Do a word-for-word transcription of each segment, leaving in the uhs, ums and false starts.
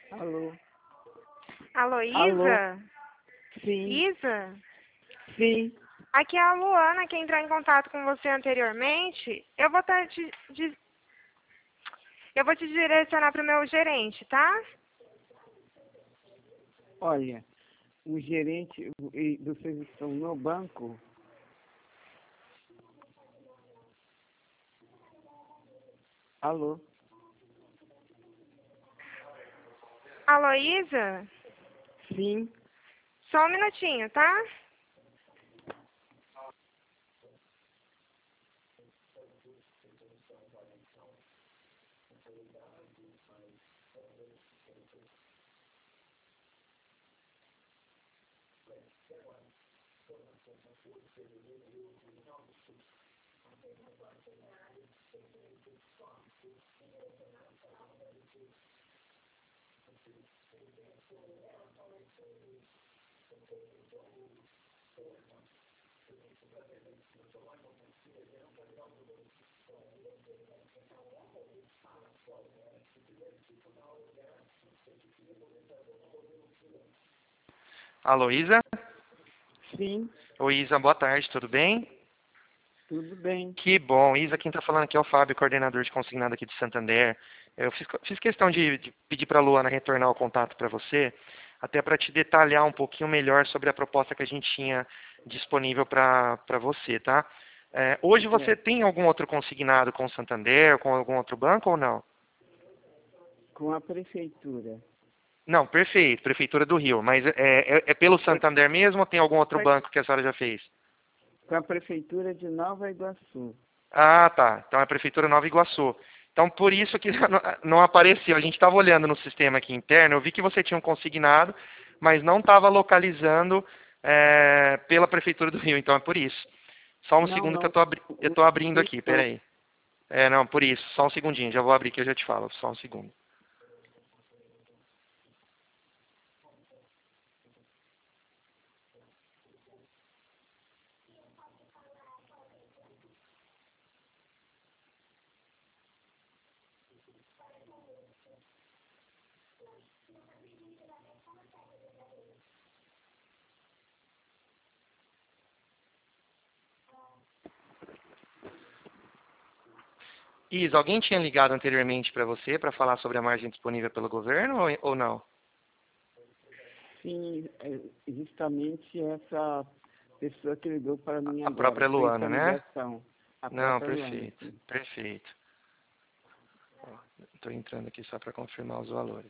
Alô? Alô, Alô? Isa? Sim, Isa? sim. Aqui é a Luana, que entrou em contato com você anteriormente. Eu vou tá te, de- eu vou te direcionar para o meu gerente, tá? Olha, o gerente, o- e vocês estão no banco? Alô? Alô, Isa? Sim. Só um minutinho, tá? Alô, Isa? Sim, Oi, Isa, boa tarde, tudo bem? tudo bem. Que bom. Isa, quem está falando aqui é o Fábio, coordenador de consignado aqui de Santander. Eu fiz, fiz questão de, de pedir para a Luana retornar o contato para você, até para te detalhar um pouquinho melhor sobre a proposta que a gente tinha disponível para você, tá? É, hoje você Certo. tem algum outro consignado com o Santander, com algum outro banco ou não? Com a prefeitura. Não, perfeito, Prefeitura do Rio. Mas é, é, é pelo Foi, Santander mesmo ou tem algum outro foi banco que a senhora já fez? com a prefeitura de Nova Iguaçu. Ah, tá. Então é a Prefeitura Nova Iguaçu. Então por isso que não não apareceu. A gente estava olhando no sistema aqui interno, eu vi que você tinha um consignado, mas não estava localizando é, pela Prefeitura do Rio. Então é por isso. Só um Não, segundo que eu não. tô, abri eu O, tô abrindo o aqui, banco. peraí. É, não, por isso. Só um segundinho. Já vou abrir que eu já te falo. Só um segundo. Isa, alguém tinha ligado anteriormente para você para falar sobre a margem disponível pelo governo ou, ou não? Sim, é justamente essa pessoa que ligou para mim A agora. própria Foi essa Luana, né? ligação. A Não, própria Luana, perfeito. sim. Perfeito. Estou entrando aqui só para confirmar os valores.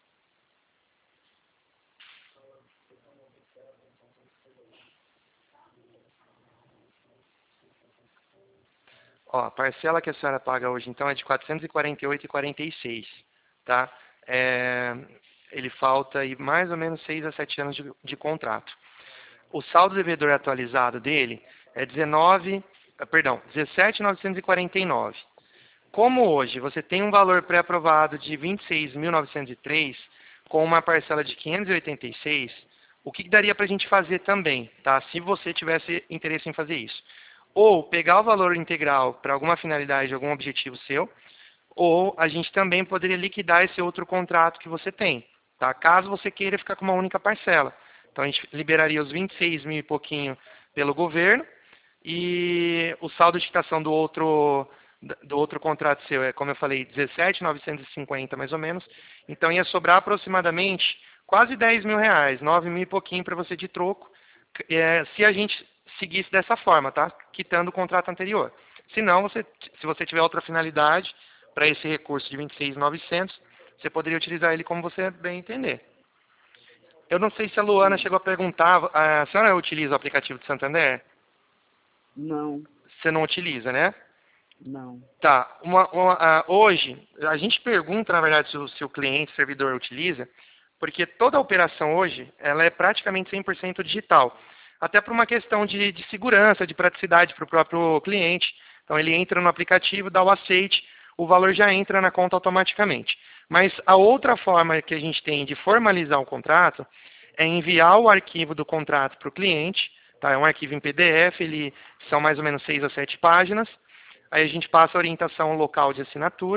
Ó, a parcela que a senhora paga hoje, então, é de quatrocentos e quarenta e oito reais e quarenta e seis centavos, tá? É, ele falta aí mais ou menos seis a sete anos de, de contrato. O saldo devedor atualizado dele é dezenove, ah, perdão, dezessete mil novecentos e quarenta e nove. Como hoje você tem um valor pré-aprovado de vinte e seis mil novecentos e três, com uma parcela de quinhentos e oitenta e seis, o que daria para a gente fazer também, tá? Se você tivesse interesse em fazer isso. Ou pegar o valor integral para alguma finalidade, algum objetivo seu, ou a gente também poderia liquidar esse outro contrato que você tem, tá? Caso você queira ficar com uma única parcela. Então a gente liberaria os vinte e seis mil e pouquinho pelo governo e o saldo de quitação do outro do outro contrato seu é, como eu falei, dezessete mil novecentos e cinquenta mais ou menos. Então ia sobrar aproximadamente quase dez mil reais, nove mil e pouquinho para você de troco, é, se a gente seguisse dessa forma, tá? Quitando o contrato anterior. Se não, você, se você tiver outra finalidade para esse recurso de vinte e seis mil e novecentos, você poderia utilizar ele como você bem entender. Eu não sei se a Luana Sim. chegou a perguntar, a senhora utiliza o aplicativo de Santander? Não, Você não utiliza, né? não. Tá. Uma, uma, a, hoje, a gente pergunta, na verdade, se o, se o cliente, o servidor utiliza, porque toda a operação hoje, ela é praticamente cem por cento digital. Até por uma questão de, de segurança, de praticidade para o próprio cliente. Então, ele entra no aplicativo, dá o aceite, o valor já entra na conta automaticamente. Mas a outra forma que a gente tem de formalizar o contrato é enviar o arquivo do contrato para o cliente. Tá? É um arquivo em P D F, ele, são mais ou menos seis a sete páginas. Aí a gente passa a orientação local de assinatura,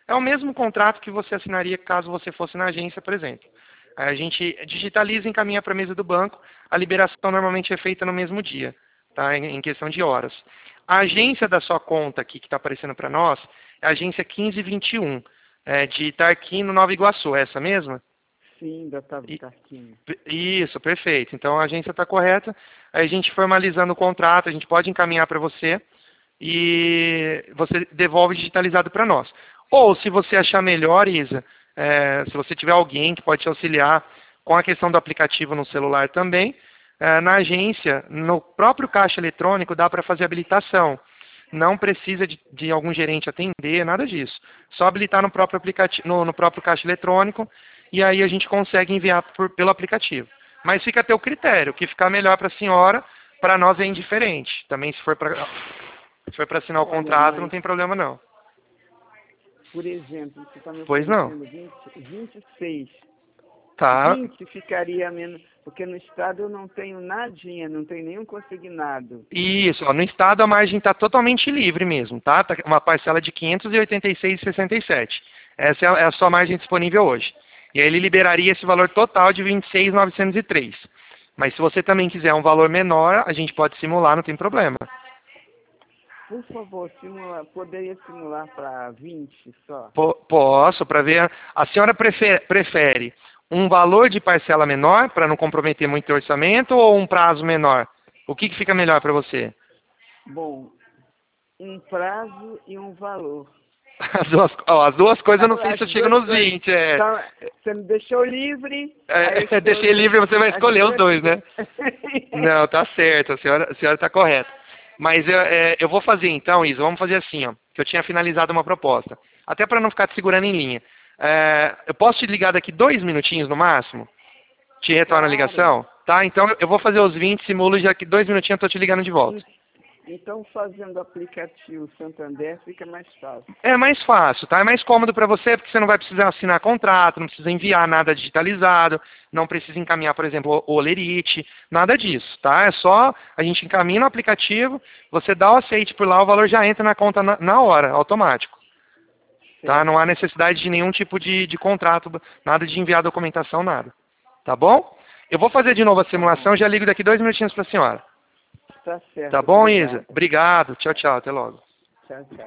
É o mesmo contrato que você assinaria caso você fosse na agência, por exemplo. Aí a gente digitaliza e encaminha para a mesa do banco. A liberação normalmente é feita no mesmo dia, tá? Em, em questão de horas. A agência da sua conta aqui, que está aparecendo para nós, é a agência quinze vinte e um, é, de Tarquino, Nova Iguaçu. É essa mesma? Sim, da Tarquino. Isso, perfeito. Então a agência está correta. Aí a gente formalizando o contrato, a gente pode encaminhar para você e você devolve digitalizado para nós. Ou se você achar melhor, Isa, é, se você tiver alguém que pode te auxiliar com a questão do aplicativo no celular também, é, na agência, no próprio caixa eletrônico, dá para fazer habilitação. Não precisa de, de algum gerente atender, nada disso. Só habilitar no próprio, aplicativo, no, no próprio caixa eletrônico e aí a gente consegue enviar por, pelo aplicativo. Mas fica a teu critério, o que ficar melhor para a senhora, para nós é indiferente. Também se for para se for para assinar o contrato, mas, não tem problema não. Por exemplo, você está me Pois não. oferecendo vinte e seis. Tá. vinte ficaria menos, porque no estado eu não tenho nadinha, não tenho nenhum consignado. Isso, ó, no estado a margem está totalmente livre mesmo, tá? Tá uma parcela de quinhentos e oitenta e seis reais e sessenta e sete centavos. Essa é a, é a sua margem disponível hoje. E aí ele liberaria esse valor total de vinte e seis mil novecentos e três. Mas se você também quiser um valor menor, a gente pode simular, não tem problema. Por favor, simula, poderia simular para vinte só? P posso, para ver. A senhora prefere, prefere um valor de parcela menor, para não comprometer muito o orçamento, ou um prazo menor? O que, que fica melhor para você? Bom, um prazo e um valor. As duas, ó, as duas coisas eu não sei se eu chego nos vinte. É. Então, você me deixou livre. É, eu deixei livre, você vai escolher os dois, né? Não, tá certo, a senhora, a senhora tá correta. Mas eu, é, eu vou fazer então, Isa, vamos fazer assim, ó, que eu tinha finalizado uma proposta. Até para não ficar te segurando em linha. É, eu posso te ligar daqui dois minutinhos no máximo? Te retorno a ligação? Tá, então eu vou fazer os vinte, simulo e já que dois minutinhos eu tô te ligando de volta. Então, fazendo o aplicativo Santander fica mais fácil. É mais fácil, tá? É mais cômodo para você, porque você não vai precisar assinar contrato, não precisa enviar nada digitalizado, não precisa encaminhar, por exemplo, o Olerite, nada disso, tá? É só a gente encaminha no aplicativo, você dá o aceite por lá, o valor já entra na conta na, na hora, automático. Tá? Não há necessidade de nenhum tipo de, de contrato, nada de enviar documentação, nada. Tá bom? Eu vou fazer de novo a simulação, já ligo daqui dois minutinhos para a senhora. Tá certo. Tá bom, obrigado. Isa? Obrigado. Tchau, tchau. Até logo. Tchau, tchau.